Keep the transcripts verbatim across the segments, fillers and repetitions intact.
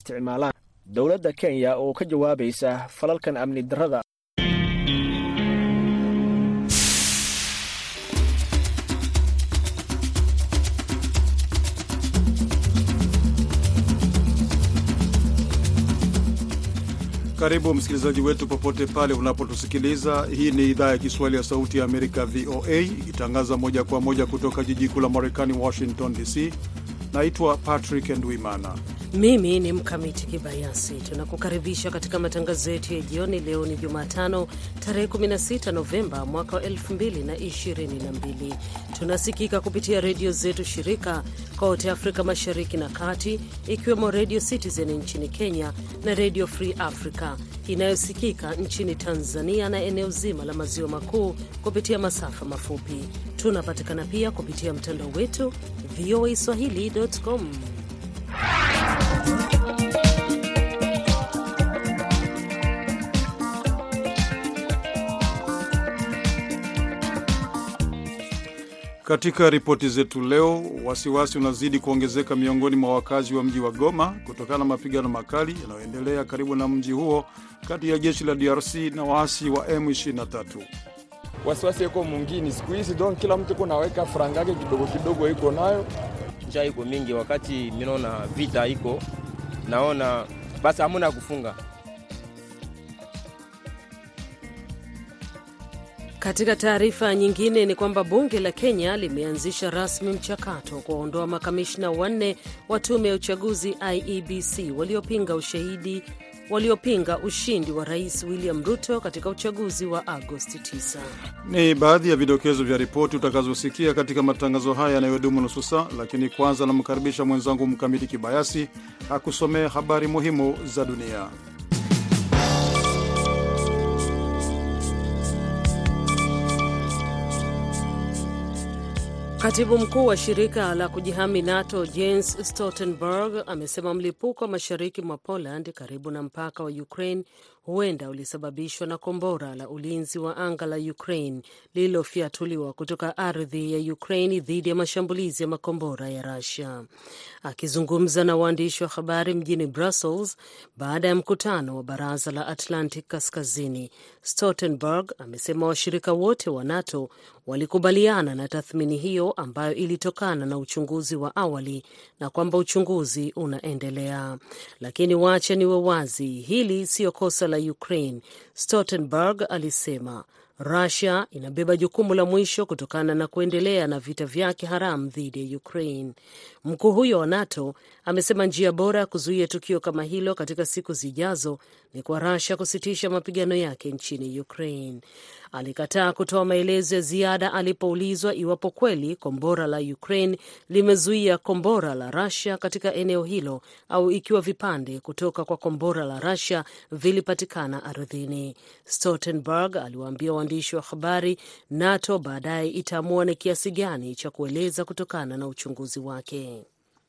isticmaalaan dowladda Kenya oo ka jawaabaysa falalkan amni darrada. Karibu msikilizaji wetu popote pale unapotusikiliza. Hii ni idhaa ya Kiswahili ya Sauti ya Amerika V O A ikitangaza moja kwa moja kutoka jiji kuu la Marekani Washington D C. Naitwa Patrick Ndwimana. Mimi ni Mkamiti Kibayasi. Tunakukaribisha katika matangazo yetu ya jioni. Leo ni Jumatano tarehe kumi na sita Novemba mwaka wa elfu mbili na ishirini na mbili. Tunasikika kupitia redio zetu shirika kote Afrika Mashariki na Kati, ikiwemo Radio Citizen nchini Kenya na Radio Free Africa inayosikika nchini Tanzania na eneo zima la maziwa makuu kupitia masafa mafupi. Tunapatikana pia kupitia mtandao wetu v o a swahili dot com. Katika ripoti zetu leo, wasiwasi unazidi kuongezeka miongoni mwa wakazi wa mji wa Goma kutokana na mapigano makali yanayoendelea karibu na mji huo kati ya jeshi la D R C na waasi wa M ishirini na tatu. Wasiwasi yuko mwingine siku hizi, don kila mtu kuna weka franga yake kidogo kidogo iko nayo. Njaa iko mingi, wakati mimi naona vita iko, naona basi hamuna kufunga. Katika taarifa nyingine ni kwamba bunge la Kenya limeanzisha rasmi mchakato kuondoa makamishna wanne wa tume ya uchaguzi I E B C waliopinga ushahidi waliopinga ushindi wa Rais William Ruto katika uchaguzi wa Agosti tisa. Ni baadhi ya vidokezo vya ripoti utakazosikia katika matangazo haya yanayodumu nusu saa, lakini kwanza namkaribisha mwenzangu Mkamiti Kibayasi akusomea habari muhimu za dunia. Katibu mkuu wa shirika la kujihami NATO Jens Stoltenberg amesema mlipuko mashariki mwa Poland karibu na mpaka wa Ukraine huenda ulisababishwa na kombora la ulinzi wa anga la Ukraine lililofiatuliwa kutoka ardhi ya Ukraine dhidi ya mashambulizi ya makombora ya Russia. Akizungumza na waandishi wa habari mjini Brussels baada ya mkutano wa baraza la Atlantic Kaskazini, Stoltenberg amesema washirika wote wa NATO walikubaliana na tathmini hiyo ambayo ilitokana na uchunguzi wa awali na kwamba uchunguzi unaendelea. Lakini wacha niwe wazi, hili sio kosa la Ukraine, Stoltenberg alisema. Russia inabeba jukumu la mwisho kutokana na kuendelea na vita vyake haramu dhidi ya Ukraine. Mkuu huyo wa NATO amesema njia bora ya kuzuia tukio kama hilo katika siku zijazo ni kwa Russia kusitisha mapigano yake nchini Ukraine. Alikataa kutoa maelezo ya ziada alipoulizwa iwapo kweli kombora la Ukraine limezuia kombora la Russia katika eneo hilo au ikiwa vipande kutoka kwa kombora la Russia vilipatikana ardhini. Stoltenberg aliwaambia waandishi wa habari NATO baadaye itaamua ni kiasi gani cha kueleza kutokana na uchunguzi wake.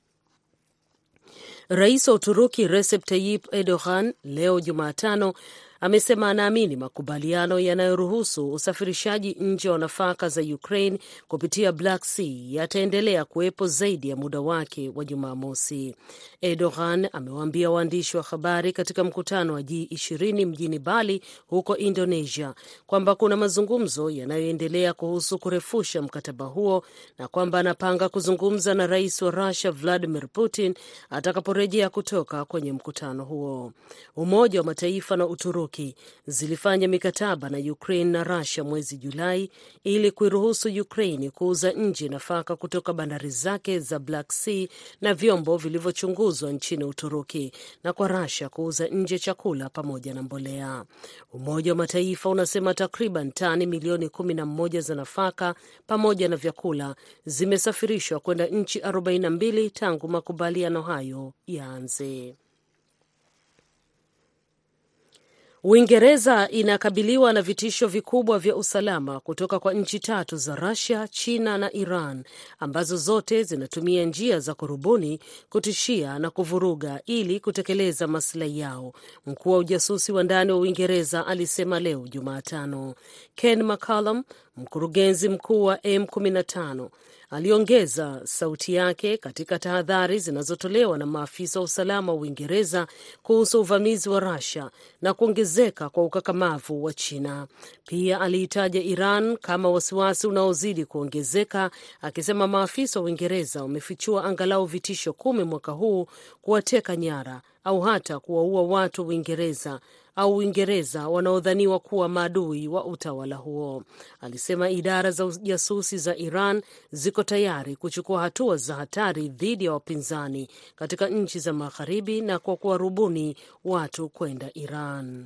Rais wa Uturuki Recep Tayyip Erdogan leo Jumatano amesema anaamini makubaliano yanayoruhusu usafirishaji nje wa nafaka za Ukraine kupitia Black Sea yataendelea kuwepo zaidi ya muda wake wa Jumamosi. Erdogan amewaambia waandishi wa habari katika mkutano wa G ishirini mjini Bali huko Indonesia kwamba kuna mazungumzo yanayoendelea kuhusu kurefusha mkataba huo na kwamba anapanga kuzungumza na rais wa Russia Vladimir Putin atakaporejea kutoka kwenye mkutano huo. Umoja wa Mataifa na Uturuki zilifanya mikataba na Ukraine na Russia mwezi Julai ili kuiruhusu Ukraine kuuza nje nafaka kutoka bandari zake za Black Sea na vyombo vilivyochunguzwa nchini Uturuki na kwa Russia kuuza nje chakula pamoja na mbolea. Umoja wa Mataifa unasema takriban tani milioni kumi na moja za nafaka pamoja na vyakula zimesafirishwa kwenda nchi arobaini na mbili tangu makubaliano hayo yaanze. Uingereza inakabiliwa na vitisho vikubwa vya usalama kutoka kwa nchi tatu za Russia, China na Iran ambazo zote zinatumia njia za kurubuni kutishia na kuvuruga ili kutekeleza maslahi yao. Mkuu wa ujasusi wa ndani wa Uingereza alisema leo Jumatano. Ken McCallum, mkurugenzi mkuu wa M kumi na tano, aliongeza sauti yake katika tahadhari zinazotolewa na maafisa wa usalama wa Uingereza kuhusu uvamizi wa Russia na kuongezeka kwa ukakamavu wa China. Pia aliitaja Iran kama wasiwasi unaozidi kuongezeka, akisema maafisa wa Uingereza wamefichua angalau vitisho kumi mwaka huu kuwateka nyara au hata kuwaua watu Uingereza au Uingereza wanaodhaniwa kuwa maadui wa utawala huo. Alisema idara za ujasusi za Iran ziko tayari kuchukua hatua za hatari dhidi ya wapinzani katika nchi za magharibi na kwa kuwarubuni watu kwenda Iran.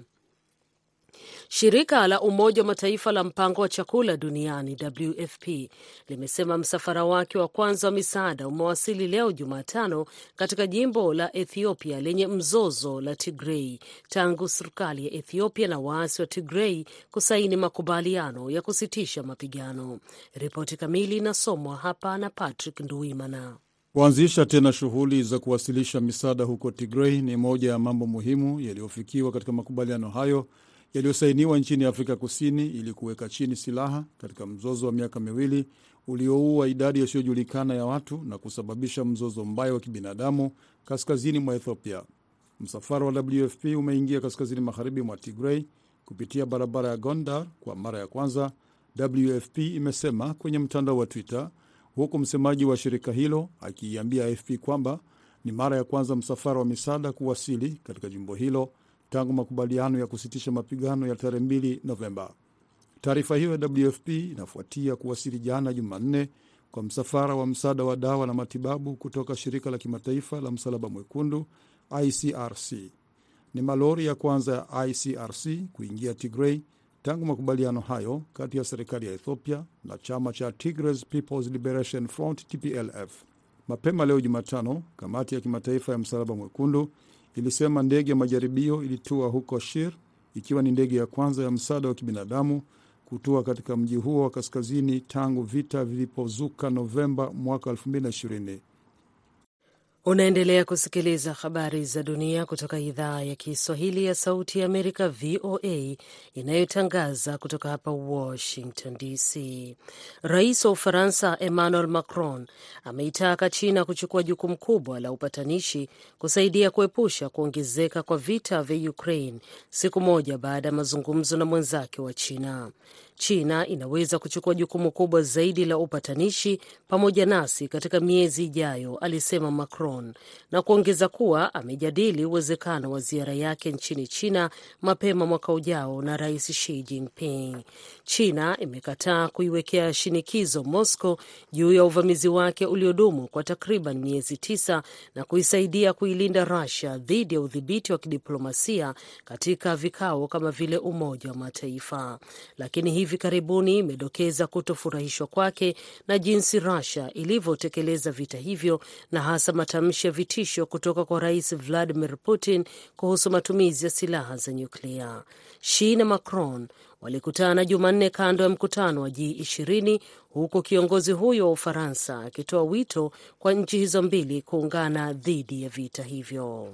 Shirika la Umoja wa Mataifa la Mpango wa Chakula Duniani W F P limesema msafara wake wa kwanza wa misaada umewasili leo Jumatano katika jimbo la Ethiopia lenye mzozo la Tigray tangu serikali ya Ethiopia na waasi wa Tigray kusaini makubaliano ya kusitisha mapigano. Ripoti kamili inasomwa hapa na Patrick Nduwimana. Kuanzisha tena shughuli za kuwasilisha misaada huko Tigray ni moja ya mambo muhimu yaliyofikiwa katika makubaliano hayo yaliyosainiwa nchini Afrika Kusini ili kuweka chini silaha katika mzozo wa miaka miwili ulioua idadi isiyojulikana ya watu na kusababisha mzozo mbaya wa kibinadamu kaskazini mwa Ethiopia. Msafara wa W F P umeingia kaskazini magharibi mwa Tigray kupitia barabara ya Gondar kwa mara ya kwanza, W F P imesema kwenye mtandao wa Twitter, huku msemaji wa shirika hilo akiiambia A F P kwamba ni mara ya kwanza msafara wa misaada kuwasili katika jimbo hilo tangu makubaliano ya kusitisha mapigano ya tarehe mbili Novemba. Taarifa hiyo ya W F P inafuatia kuwasili jana Jumanne kwa msafara wa msaada wa dawa na matibabu kutoka shirika la kimataifa la Msalaba Mwekundu I C R C. Ni malori ya kwanza ya I C R C kuingia Tigray tangu makubaliano hayo kati ya serikali ya Ethiopia na chama cha Tigray People's Liberation Front T P L F. Mapema leo Jumatano, kamati ya kimataifa ya Msalaba Mwekundu ilisema ndege ya majaribio ilitua huko Shir, ikiwa ni ndege ya kwanza ya msaada wa kibinadamu kutua katika mji huo wa kaskazini tangu vita vilipozuka Novemba mwaka elfu mbili na ishirini. Unaendelea kusikiliza habari za dunia kutoka idhaa ya Kiswahili ya Sauti ya Amerika V O A inayotangaza kutoka hapa Washington D C. Rais wa Ufaransa Emmanuel Macron ameitaka China kuchukua jukumu kubwa la upatanishi kusaidia kuepusha kuongezeka kwa vita vya Ukraine, siku moja baada ya mazungumzo na mwenzake wa China. China inaweza kuchukua jukumu kubwa zaidi la upatanishi pamoja nasi katika miezi ijayo, alisema Macron, na kuongeza kuwa amejadili uwezekano wa ziara yake nchini China mapema mwaka ujao na Rais Xi Jinping. China imekataa kuiwekea shinikizo Moscow juu ya uvamizi wake uliodumu kwa takriban miezi tisa na kuisaidia kuilinda Russia dhidi ya udhibiti wa kidiplomasia katika vikao kama vile Umoja wa Mataifa. Lakini hivi karibuni imedokeza kutofurahishwa kwake na jinsi Russia ilivyotekeleza vita hivyo na hasa matamshi ya vitisho kutoka kwa Rais Vladimir Putin kuhusu matumizi ya silaha za nyuklia. Xi na Macron walikutana Jumanne kando ya mkutano wa G ishirini, huku kiongozi huyo wa Ufaransa akitoa wito kwa nchi hizo mbili kuungana dhidi ya vita hivyo.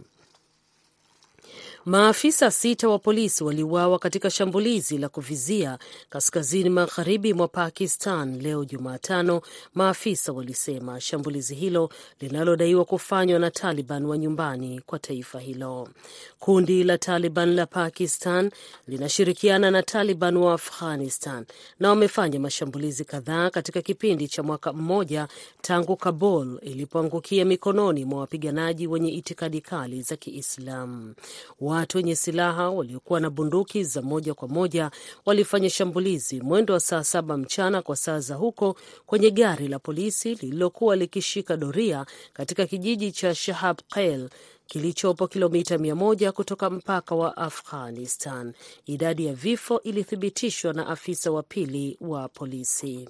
Maafisa sita wa polisi waliuawa katika shambulizi la kuvizia kaskazini magharibi mwa Pakistan leo Jumatano, maafisa walisema. Shambulizi hilo linalodaiwa kufanywa na Taliban wa nyumbani kwa taifa hilo. Kundi la Taliban la Pakistan linashirikiana na Taliban wa Afghanistan na wamefanya mashambulizi kadhaa katika kipindi cha mwaka mmoja tangu Kabul ilipoangukia mikononi mwa wapiganaji wenye itikadi kali za Kiislamu. Watu wenye silaha waliokuwa na bunduki za moja kwa moja walifanya shambulizi mwendo wa saa saba mchana kwa saa za huko kwenye gari la polisi lililokuwa likishika doria katika kijiji cha Shahab Khail kilichopo kilomita mia moja kutoka mpaka wa Afghanistan. Idadi ya vifo ilithibitishwa na afisa wa pili wa polisi.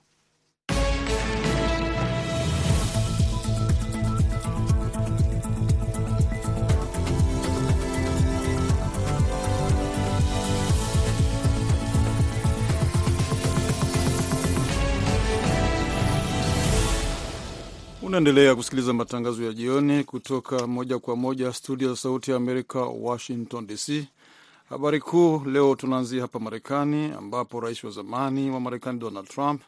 Unaendelea kusikiliza matangazo ya jioni kutoka moja kwa moja studio za Sauti ya Amerika, Washington D C. Habari kuu leo tunaanzia hapa Marekani, ambapo rais wa zamani wa Marekani Donald Trump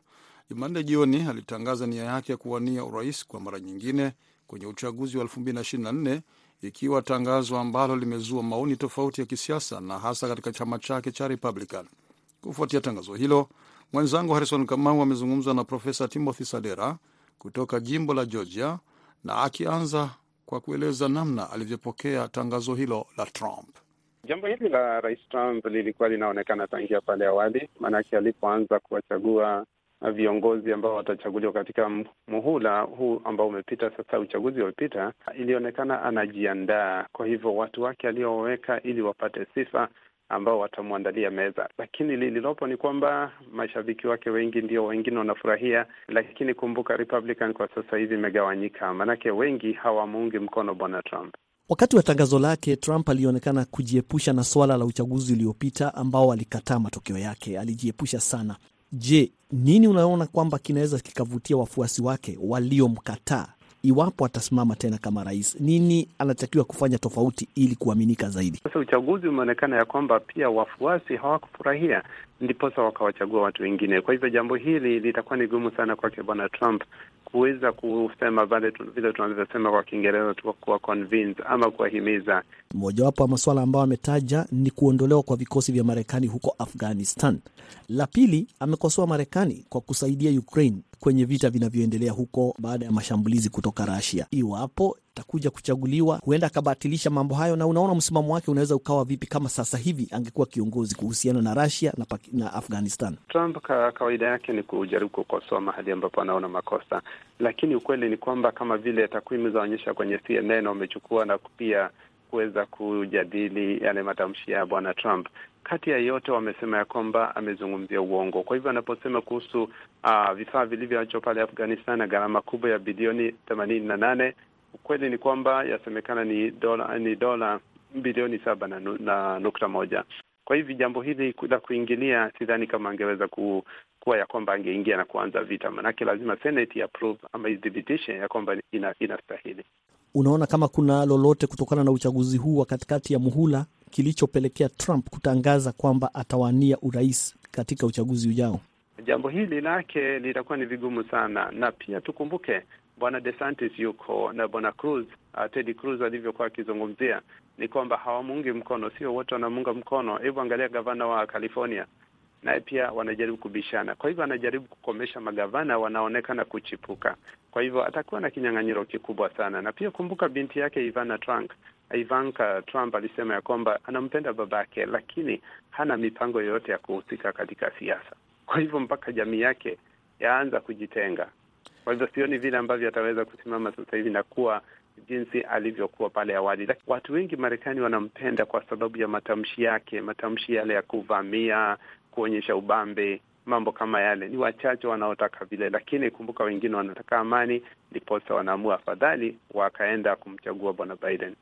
Jumanne jioni alitangaza nia yake ya kuwania urais kwa mara nyingine kwenye uchaguzi wa elfu mbili ishirini na nne, ikiwa tangazo ambalo limezua maoni tofauti ya kisiasa na hasa katika chama chake cha Republican. Kufuatia tangazo hilo, mwenzangu Harrison Kamau amezungumza na Profesa Timothy Sadera kutoka jimbo la Georgia, na akianza kwa kueleza namna alivyopokea tangazo hilo la Trump. Jambo hili la Rais Trump lilikuwa linaonekana tangia pale awali, maanake alipoanza kuwachagua viongozi ambao watachaguliwa katika muhula huu ambao umepita sasa, uchaguzi uliopita, ilionekana anajiandaa. Kwa hivyo watu wake alioweka ili wapate sifa ambao watamwandalia meza. Lakini lililopo ni kwamba mashabiki wake wengi ndio wengine wanafurahia, lakini kumbuka Republican kwa sasa hivi imegawanyika, manake wengi hawamuungi mkono bwana Trump. Wakati wa tangazo lake, Trump alionekana kujiepusha na swala la uchaguzi uliopita ambao alikataa matokeo yake. Alijiepusha sana. Je, nini unaona kwamba kinaweza kikavutia wafuasi wake waliomkataa iwapo atasimama tena kama rais? Nini anatakiwa kufanya tofauti ili kuaminika zaidi? Sasa uchaguzi umeonekana ya kwamba pia wafuasi hawakufurahia, ndiposa wakawachagua watu wengine. Kwa hivyo jambo hili litakuwa ni gumu sana kwake bwana Trump kuweza kusema vile tunavyosema kwa Kiingereza tu, kuwa convince ama kuwahimiza. Mojawapo wa masuala ambayo ametaja ni kuondolewa kwa vikosi vya Marekani huko Afghanistan. La pili, amekosoa Marekani kwa kusaidia Ukraine kwenye vita vinavyoendelea huko baada ya mashambulizi kutoka Russia. Iwapo takuja kuchaguliwa, huenda akabatilisha mambo hayo, na unaona msimamo wake unaweza ukawa vipi kama sasa hivi angekuwa kiongozi kuhusiana na Russia na, na Afghanistan? Trump ka, kawaida yake ni kujaribu kukosoa mahali ambapo anaona makosa, lakini ukweli ni kwamba kama vile takwimu zaonyesha kwenye C N N wamechukua na pia kuweza kujadili yale matamshi ya bwana Trump, kati ya yote wamesema ya kwamba amezungumzia uongo. Kwa hivyo anaposema kuhusu uh, vifaa vilivyoachwa pale Afghanistan na gharama kubwa ya bilioni themanini na nane, ukweli ni kwamba yasemekana ni dola ni dola bilioni saba na, na nukta moja. Kwa hivyo jambo hili la kuingilia, sidhani kama angeweza ku, kuwa ya kwamba angeingia na kuanza vita, manake lazima Senate approve ama idhibitishe ya kwamba ina, inastahili. Unaona kama kuna lolote kutokana na uchaguzi huu wa katikati ya muhula kilichopelekea Trump kutangaza kwamba atawania urais katika uchaguzi ujao? Jambo hili lake litakuwa ni vigumu sana, na pia tukumbuke bwana DeSantis yuko na bwana Cruz, uh, Ted Cruz alivyokuwa akizungumzia ni kwamba hawamuungi mkono, sio wote wanamuunga mkono. Hebu angalia gavana wa California, naye pia wanajaribu kubishana. Kwa hivyo anajaribu kukomesha magavana wanaonekana kuchipuka. Kwa hivyo atakuwa na kinyang'anyiro kikubwa sana. Na pia kumbuka binti yake Ivana Trump, Ivanka Trump alisema ya kwamba anampenda babake, lakini hana mipango yoyote ya kuhusika katika siasa. Kwa hivyo mpaka jamii yake yaanza kujitenga. Kwa hivyo sioni vile ambavyo ataweza kusimama sasa hivi na kuwa jinsi alivyokuwa pale awali. Watu wengi Marekani wanampenda kwa sababu ya matamshi yake, matamshi yale ya kuvamia, kuonyesha ubambe, mambo kama yale. Ni wachache wanaotaka vile, lakini kumbuka wengine wanataka amani, ndiposa wanaamua afadhali wakaenda kumchagua bwana Biden.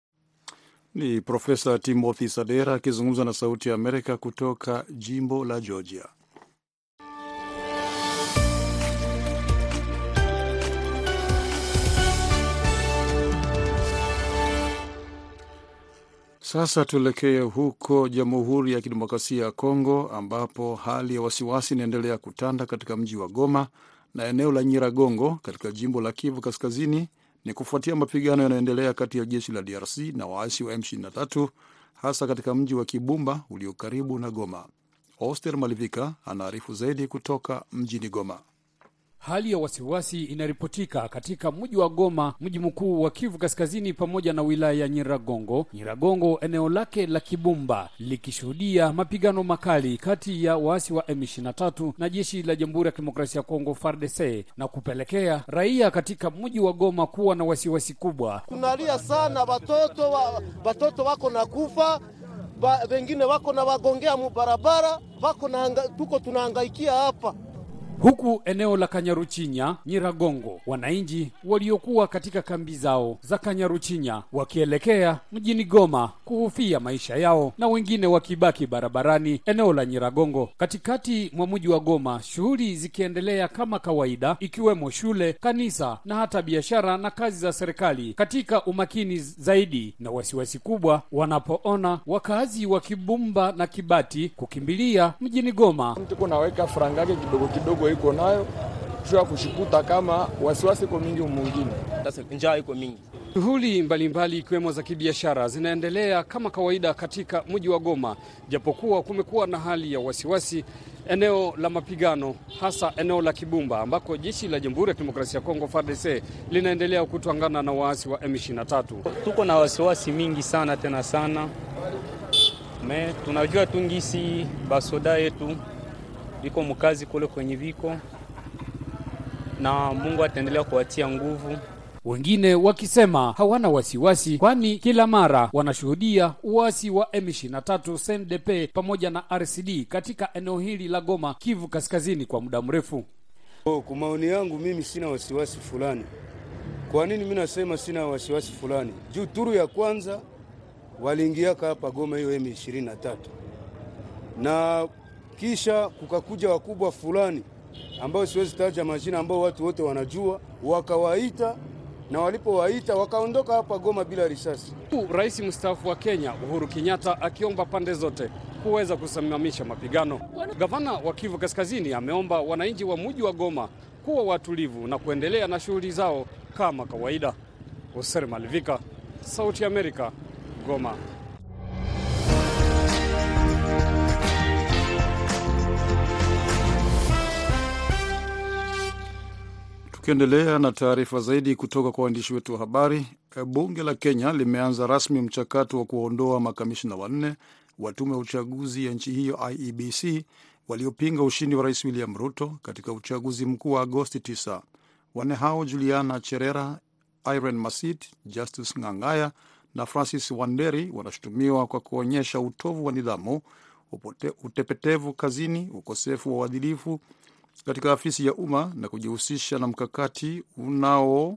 Ni Profesa Timothy Sadera akizungumza na Sauti ya Amerika kutoka jimbo la Georgia. Sasa tuelekee huko Jamhuri ya Kidemokrasia ya Kongo, ambapo hali ya wasiwasi inaendelea kutanda katika mji wa Goma na eneo la Nyiragongo katika jimbo la Kivu Kaskazini. Ni kufuatia mapigano yanayoendelea kati ya jeshi la D R C na waasi wa M ishirini na tatu, hasa katika mji wa Kibumba ulio karibu na Goma. Oster Malivika anaarifu zaidi kutoka mjini Goma. Hali ya wasiwasi inaripotika katika mji wa Goma, mji mkuu wa Kivu Kaskazini, pamoja na wilaya ya Nyiragongo. Nyiragongo eneo lake la Kibumba likishuhudia mapigano makali kati ya waasi wa M ishirini na tatu na jeshi la Jamhuri ya Kidemokrasia ya Kongo F A R D C, na kupelekea raia katika mji wa Goma kuwa na wasiwasi kubwa. Kunalia sana, watoto wa, watoto wako na kufa, ba, wengine wako na wagongea mu barabara, wako na hanga, tuko tunahangaikia hapa. Huku eneo la Kanyaruchinya, Nyiragongo, wananchi waliokuwa katika kambi zao za Kanyaruchinya wakielekea mjini Goma kuhofia maisha yao, na wengine wakibaki barabarani eneo la Nyiragongo. Katikati mwa mji wa Goma, shughuli zikiendelea kama kawaida, ikiwemo shule, kanisa na hata biashara na kazi za serikali, katika umakini zaidi na wasiwasi kubwa wanapoona wakazi wa Kibumba na Kibati kukimbilia mjini Goma. Mtu kunaweka frangake kidogo kidogo kidogo iko nayo tuwa kushikuta kama wasiwasi iko mingi mwingine. Sasa njaa iko mingi. Shughuli mbalimbali ikiwemo za kibiashara zinaendelea kama kawaida katika mji wa Goma, japokuwa kumekuwa na hali ya wasiwasi eneo la mapigano, hasa eneo la Kibumba ambako jeshi la Jamhuri ya Kidemokrasia ya Kongo F A R D C linaendelea kutwangana na waasi wa M ishirini na tatu. Tuko na wasiwasi mingi sana tena sana. Me tunajua tungisi basoda yetu iko mkazi kule kwenye viko, na Mungu ataendelea kuwatia nguvu. Wengine wakisema hawana wasiwasi, kwani kila mara wanashuhudia uasi wa M ishirini na tatu, C N D P pamoja na R C D katika eneo hili la Goma, Kivu Kaskazini kwa muda mrefu. Oh, kwa maoni yangu mimi sina wasiwasi fulani. Kwa nini mimi nasema sina wasiwasi fulani? Juu turu ya kwanza waliingia hapa Goma hiyo M ishirini na tatu. Na kisha kukakuja wakubwa fulani ambao siwezi taja majina, ambao watu wote wanajua, wakawaita, na walipowaita wakaondoka hapa Goma bila risasi. Rais mstaafu wa Kenya Uhuru Kenyatta akiomba pande zote kuweza kusimamisha mapigano. Gavana wa Kivu Kaskazini ameomba wananchi wa mji wa Goma kuwa watulivu na kuendelea na shughuli zao kama kawaida. Oser Malivika, Sauti ya Amerika, Goma. Tukiendelea na taarifa zaidi kutoka kwa waandishi wetu wa habari, bunge la Kenya limeanza rasmi mchakato wa kuondoa makamishna wanne wa tume ya uchaguzi ya nchi hiyo I E B C waliopinga ushindi wa Rais William Ruto katika uchaguzi mkuu wa Agosti tisa. Wanne hao Juliana Cherera, Irene Masit, Justus Ngangaya na Francis Wanderi wanashutumiwa kwa kuonyesha utovu wa nidhamu, upote, utepetevu kazini, ukosefu wa uadilifu katika afisi ya umma na kujihusisha na mkakati unao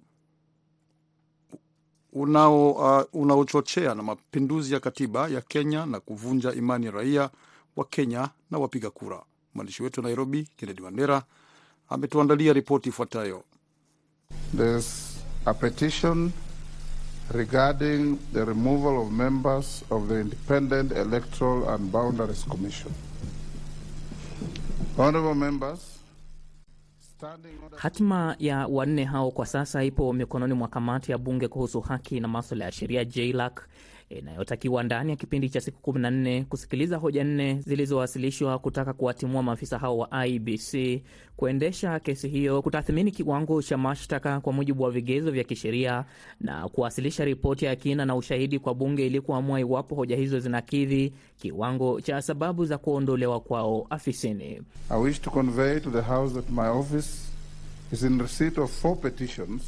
unao uh, unaochochea na mapinduzi ya katiba ya Kenya na kuvunja imani raia wa Kenya na wapiga kura. Mwandishi wetu Nairobi, Kennedy Wandera, ametuandalia ripoti ifuatayo. There's a petition regarding the removal of members of the Independent Electoral and Boundaries Commission. Honorable members, hatima ya wanne hao kwa sasa ipo mikononi mwa kamati ya bunge kuhusu haki na masuala ya sheria J L A C, inayotakiwa ndani ya kipindi cha siku kumi na nne kusikiliza hoja nne zilizowasilishwa kutaka kuwatimua maafisa hao wa I E B C, kuendesha kesi hiyo, kutathmini kiwango cha mashtaka kwa mujibu wa vigezo vya kisheria na kuwasilisha ripoti ya kina na ushahidi kwa bunge ili kuamua iwapo hoja hizo zinakidhi kiwango cha sababu za kuondolewa kwao afisini. I wish to convey to the House that my office is in receipt of four petitions.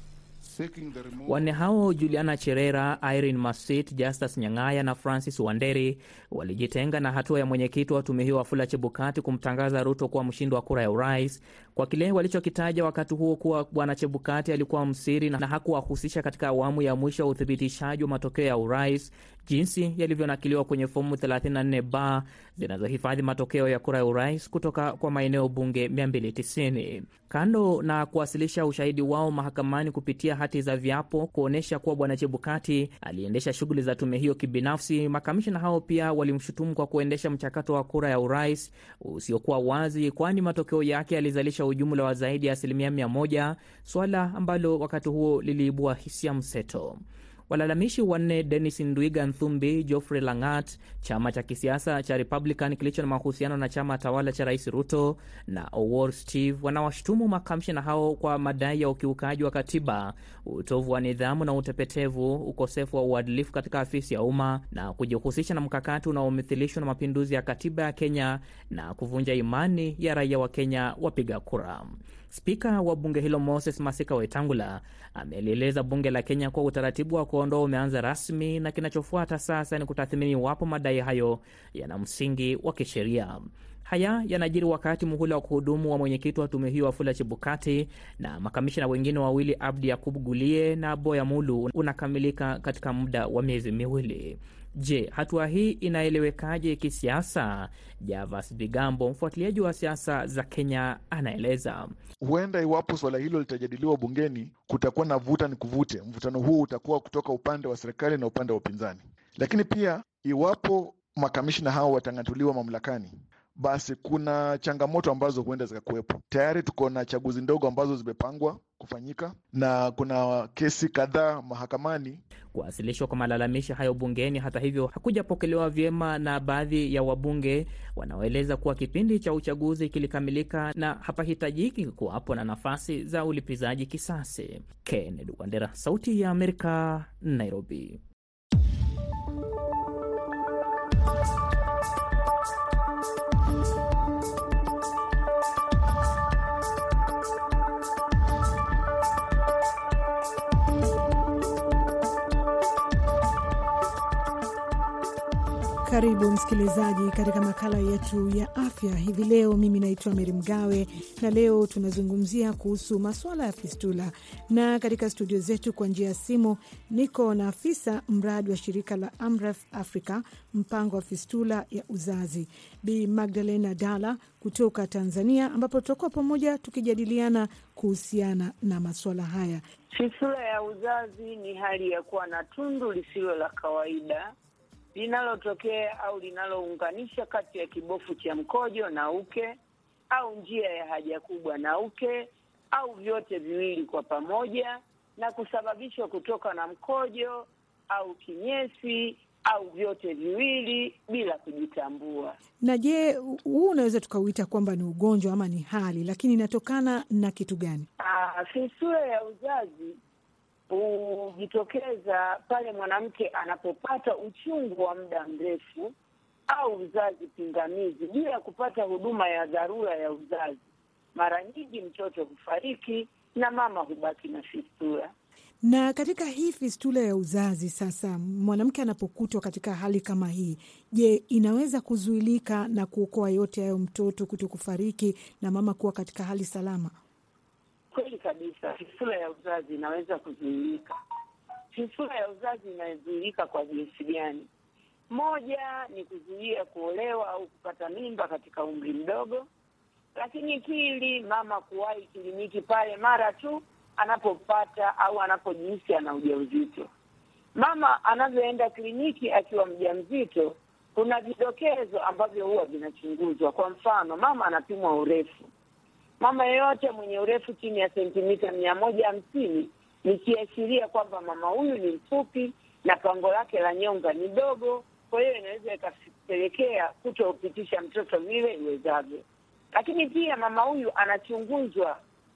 Wanne hao Juliana Cherera, Irene Masit, Justus Nyang'aya na Francis Wanderi walijitenga na hatua ya mwenyekiti wa tume hiyo Wafula Chebukati kumtangaza Ruto kuwa mshindi wa kura ya urais kwa kile walichokitaja wakati huo kuwa bwana Chebukati alikuwa msiri na hakuwahusisha katika awamu ya mwisho ya uthibitishaji wa matokeo ya urais, jinsi yalivyonakiliwa kwenye fomu thelathini na nne B zinazohifadhi matokeo ya kura ya urais kutoka kwa maeneo bunge mia mbili tisini. Kando na kuwasilisha ushahidi wao mahakamani kupitia hati za viapo kuonesha kuwa bwana Chebukati aliendesha shughuli za tume hiyo kibinafsi, makamishna hao pia walimshutumu kwa kuendesha mchakato wa kura ya urais usiokuwa wazi, kwani matokeo yake yalizalisha ujumla wa zaidi ya asilimia mia moja, swala ambalo wakati huo liliibua hisia mseto. Walalamishi wanne Dennis Ndwiga Nthumbi, Geoffrey Langat, chama cha kisiasa cha Republican kilicho na mahusiano na chama tawala cha Rais Ruto, na Owor Steve wanawashtumu makamishna hao kwa madai ya ukiukaji wa katiba, utovu wa nidhamu na utepetevu, ukosefu wa uadilifu katika afisi ya umma na kujihusisha na mkakati unaomithilishwa na mapinduzi ya katiba ya Kenya na kuvunja imani ya raia wa Kenya wapiga kura. Spika wa bunge hilo Moses Masika Wetangula amelieleza bunge la Kenya kwa utaratibu wa kuondoa umeanza rasmi na kinachofuata sasa ni kutathmini iwapo madai hayo yana msingi wa kisheria. Haya yanajiri wakati muhula wa kuhudumu wa mwenyekiti wa tume hiyo Wafula Chebukati na makamishna wengine wawili Abdi Yakub Gulie na Boya Mulu unakamilika katika muda wa miezi miwili. Je, hatua hii inaelewekaje kisiasa? Javas Bigambo, mfuatiliaji wa siasa za Kenya, anaeleza. Huenda iwapo swala hilo litajadiliwa bungeni, kutakuwa na vuta ni kuvute. Mvutano huu utakuwa kutoka upande wa serikali na upande wa upinzani. Lakini pia iwapo makamishna hao watang'atuliwa mamlakani, basi kuna changamoto ambazo huenda zikakuwepo. Tayari tuko na chaguzi ndogo ambazo zimepangwa kufanyika na kuna kesi kadhaa mahakamani. Kuwasilishwa kwa malalamishi hayo bungeni, hata hivyo, hakujapokelewa vyema na baadhi ya wabunge wanaoeleza kuwa kipindi cha uchaguzi kilikamilika na hapahitajiki kuwapo na nafasi za ulipizaji kisasi. Kennedy Wandera, Sauti ya Amerika, Nairobi. Karibu msikilizaji katika makala yetu ya afya hivi leo. Mimi naitwa Meri Mgawe na leo tunazungumzia kuhusu masuala ya fistula, na katika studio zetu kwa njia ya simu niko na afisa mradi wa shirika la Amref Africa, mpango wa fistula ya uzazi, Bi Magdalena Dala kutoka Tanzania, ambapo tutakuwa pamoja tukijadiliana kuhusiana na masuala haya. Fistula ya uzazi ni hali ya kuwa na tundu lisilo la kawaida linalotokea au linalounganisha kati ya kibofu cha mkojo na uke au njia ya haja kubwa na uke au vyote viwili kwa pamoja, na kusababishwa kutoka na mkojo au kinyesi au vyote viwili bila kujitambua. Na je, huu unaweza tukauita kwamba ni ugonjwa ama ni hali, lakini inatokana na kitu gani? Ah, fistula ya uzazi hujitokeza pale mwanamke anapopata uchungu wa muda mrefu au uzazi pingamizi bila kupata huduma ya dharura ya uzazi. Mara nyingi mtoto hufariki na mama hubaki na fistula. Na katika hii fistula ya uzazi sasa, mwanamke anapokutwa katika hali kama hii, je, inaweza kuzuilika na kuokoa yote hayo, mtoto kutokufariki na mama kuwa katika hali salama? Kweli kabisa, fistula ya uzazi inaweza kuzuilika. Fistula ya uzazi inazuilika kwa jinsi gani? Moja ni kuzuia kuolewa au kupata mimba katika umri mdogo. Lakini pili, mama kuwahi kliniki pale mara tu anapopata au anapojihisi ana ujauzito. Mama anavyoenda kliniki akiwa mjamzito, kuna vidokezo ambavyo huwa vinachunguzwa. Kwa mfano, mama anapimwa urefu. Mama yeyote mwenye urefu chini ya sentimita mia moja hamsini ni kiashiria kwamba mama huyu ni mfupi na pango lake la nyonga ni dogo, kwa hiyo inaweza ikapelekea kutopitisha mtoto vile iwezavyo. Lakini pia mama huyu anachunguzwa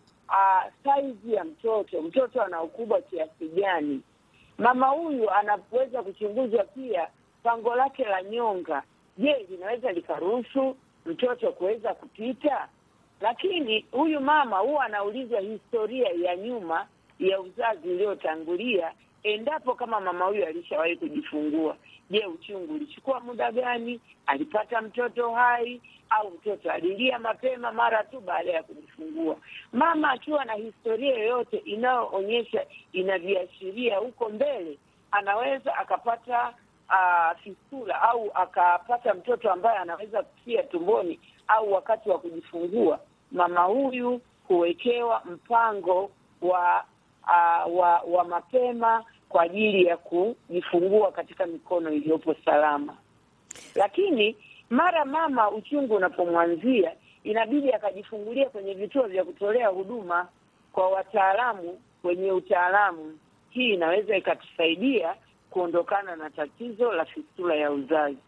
uh, saizi ya mtoto, mtoto ana ukubwa kiasi gani. Mama huyu anaweza kuchunguzwa pia pango lake la nyonga, je, linaweza likaruhusu mtoto kuweza kupita? Lakini huyu mama huwa anaulizwa historia ya nyuma ya uzazi uliotangulia, endapo kama mama huyu alishawahi kujifungua. Je, uchungu ulichukua muda gani? Alipata mtoto hai au mtoto alilia mapema mara tu baada ya kujifungua? Mama akiwa na historia yoyote inayoonyesha inaviashiria huko mbele, anaweza akapata uh, fistula au akapata mtoto ambaye anaweza kufia tumboni au wakati wa kujifungua. Mama huyu huwekewa mpango wa uh, wa, wa mapema kwa ajili ya kujifungua katika mikono iliyopo salama. Lakini mara mama uchungu unapomwanzia, inabidi akajifungulia kwenye vituo vya kutolea huduma kwa wataalamu wenye utaalamu. Hii inaweza ikatusaidia kuondokana na tatizo la fistula ya uzazi.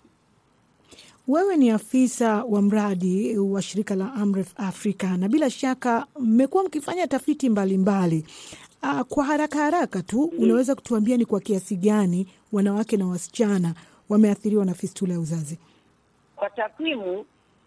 Wewe ni afisa wa mradi wa shirika la Amref Africa, na bila shaka mmekuwa mkifanya tafiti mbalimbali mbali. Kwa haraka haraka tu, mm. unaweza kutuambia ni kwa kiasi gani wanawake na wasichana wameathiriwa na fistula ya uzazi? Kwa takwimu,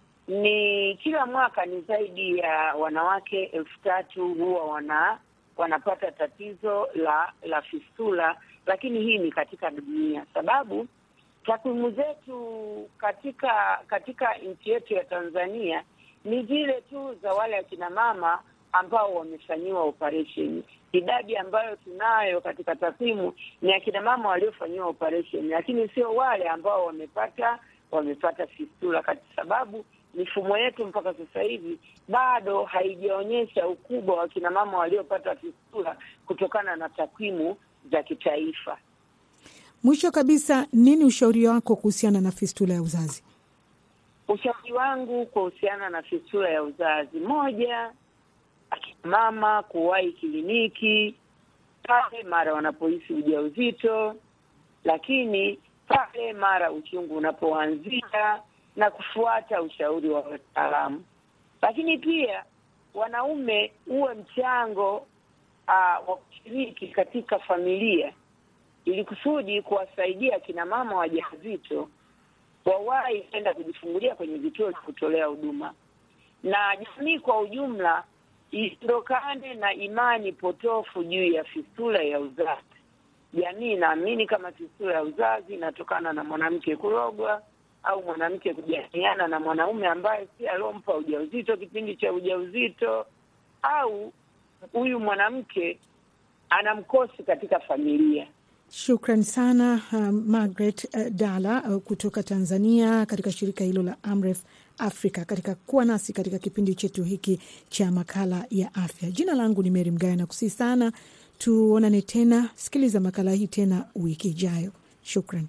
ni kila mwaka ni zaidi ya wanawake elfu tatu huwa wana wanapata tatizo la la fistula, lakini hii ni katika dunia. Sababu takwimu zetu katika katika nchi yetu ya Tanzania ni zile tu za wale akina mama ambao wamefanyiwa operation. Idadi ambayo tunayo katika takwimu ni akina mama waliofanyiwa operation, lakini sio wale ambao wamepata wamepata fistula, kwa sababu mifumo yetu mpaka sasa hivi bado haijaonyesha ukubwa wa kina mama waliopata fistula kutokana na takwimu za kitaifa. Mwisho kabisa, nini ushauri wako kuhusiana na fistula ya uzazi? Ushauri wangu kuhusiana na fistula ya uzazi, moja, akina mama kuwahi kliniki pale mara wanapohisi ujauzito, lakini pale mara uchungu unapoanzia, na kufuata ushauri wa wataalamu. Lakini pia wanaume uwe mchango uh, wa kushiriki katika familia ili kusudi kuwasaidia kina mama wajawazito wawahi kwenda kujifungulia kwenye vituo vya kutolea huduma. Na jamii kwa ujumla iondokane na imani potofu juu ya fistula ya uzazi. Jamii naamini kama fistula ya uzazi inatokana na mwanamke kurogwa au mwanamke kujamiana na mwanaume ambaye si alompa ujauzito kipindi cha ujauzito, au huyu mwanamke ana mkosi katika familia. Shukran sana uh, Margaret uh, Dala uh, kutoka Tanzania katika shirika hilo la Amref Africa katika kuwa nasi katika kipindi chetu hiki cha makala ya afya. Jina langu ni Mary Mgawe na kusi sana tuonane tena, sikiliza makala hii tena wiki ijayo. Shukran.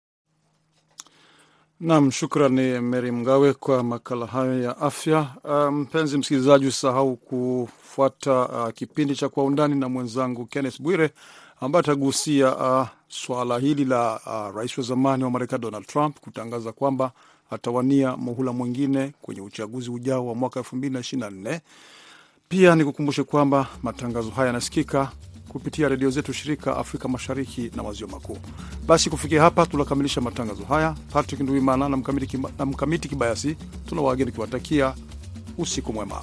Naam, shukrani Mary Mgawe kwa makala hayo ya afya. Mpenzi um, msikilizaji, usahau kufuata uh, kipindi cha Kwa Undani na mwenzangu Kenneth Bwire ambaye atagusia uh, swala hili la uh, rais wa zamani wa Marekani Donald Trump kutangaza kwamba atawania muhula mwingine kwenye uchaguzi ujao wa mwaka elfu mbili na ishirini na nne. Pia nikukumbushe kwamba matangazo haya yanasikika kupitia redio zetu shirika Afrika Mashariki na Maziwa Makuu. Basi kufikia hapa tunakamilisha matangazo haya. Patrick Nduwimana na Mkamiti Kiba, na Mkamiti Kibayasi tunawageni kiwatakia usiku mwema.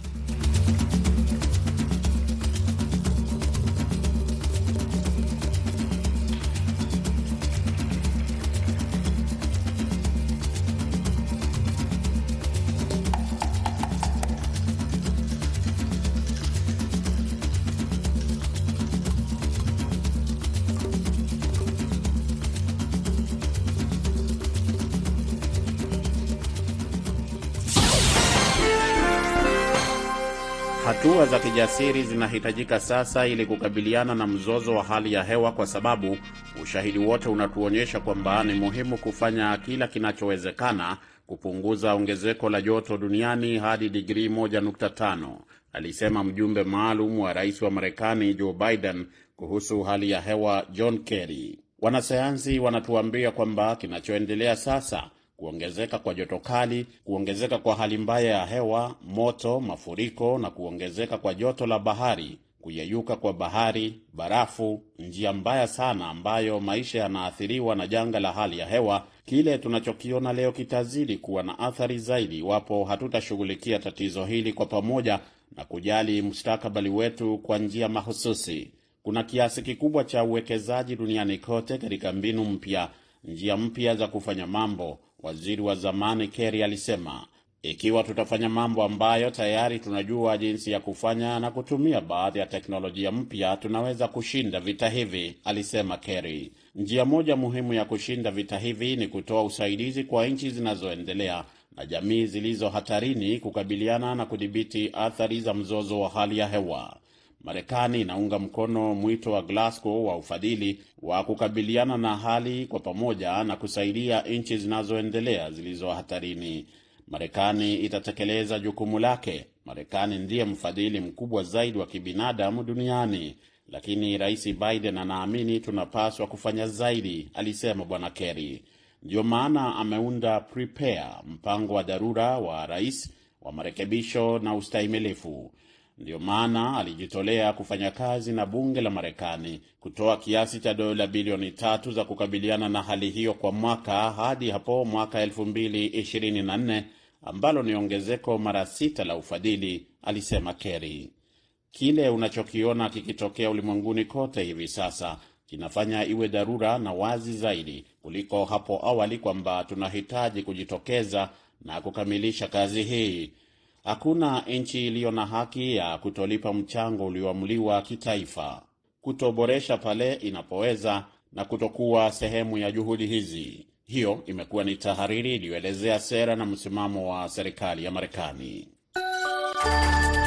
Hatua za kijasiri zinahitajika sasa ili kukabiliana na mzozo wa hali ya hewa, kwa sababu ushahidi wote unatuonyesha kwamba ni muhimu kufanya kila kinachowezekana kupunguza ongezeko la joto duniani hadi digrii moja nukta tano, alisema mjumbe maalum wa rais wa Marekani Joe Biden kuhusu hali ya hewa John Kerry. Wanasayansi wanatuambia kwamba kinachoendelea sasa, kuongezeka kwa joto kali, kuongezeka kwa hali mbaya ya hewa, moto, mafuriko na kuongezeka kwa joto la bahari, kuyeyuka kwa bahari, barafu, njia mbaya sana ambayo maisha yanaathiriwa na janga la hali ya hewa, kile tunachokiona leo kitazidi kuwa na athari zaidi iwapo hatutashughulikia tatizo hili kwa pamoja na kujali mustakabali wetu kwa njia mahususi. Kuna kiasi kikubwa cha uwekezaji duniani kote katika mbinu mpya, njia mpya za kufanya mambo, waziri wa zamani Kerry alisema. Ikiwa tutafanya mambo ambayo tayari tunajua jinsi ya kufanya na kutumia baadhi ya teknolojia mpya, tunaweza kushinda vita hivi, alisema Kerry. Njia moja muhimu ya kushinda vita hivi ni kutoa usaidizi kwa nchi zinazoendelea na jamii zilizo hatarini kukabiliana na kudhibiti athari za mzozo wa hali ya hewa. Marekani inaunga mkono mwito wa Glasgow wa ufadhili wa kukabiliana na hali kwa pamoja na kusaidia nchi zinazoendelea zilizo hatarini. Marekani itatekeleza jukumu lake. Marekani ndiye mfadhili mkubwa zaidi wa kibinadamu duniani, lakini Rais Biden anaamini tunapaswa kufanya zaidi, alisema Bwana Kerry. Ndio maana ameunda Prepare, mpango wa dharura wa rais wa marekebisho na ustahimilifu. Ndio maana alijitolea kufanya kazi na bunge la Marekani kutoa kiasi cha dola bilioni tatu za kukabiliana na hali hiyo kwa mwaka hadi hapo mwaka elfu mbili ishirini na nne, ambalo ni ongezeko mara sita la ufadhili, alisema Kerry. Kile unachokiona kikitokea ulimwenguni kote hivi sasa kinafanya iwe dharura na wazi zaidi kuliko hapo awali kwamba tunahitaji kujitokeza na kukamilisha kazi hii. Hakuna nchi iliyo na haki ya kutolipa mchango ulioamuliwa kitaifa, kutoboresha pale inapoweza na kutokuwa sehemu ya juhudi hizi. Hiyo imekuwa ni tahariri iliyoelezea sera na msimamo wa serikali ya Marekani.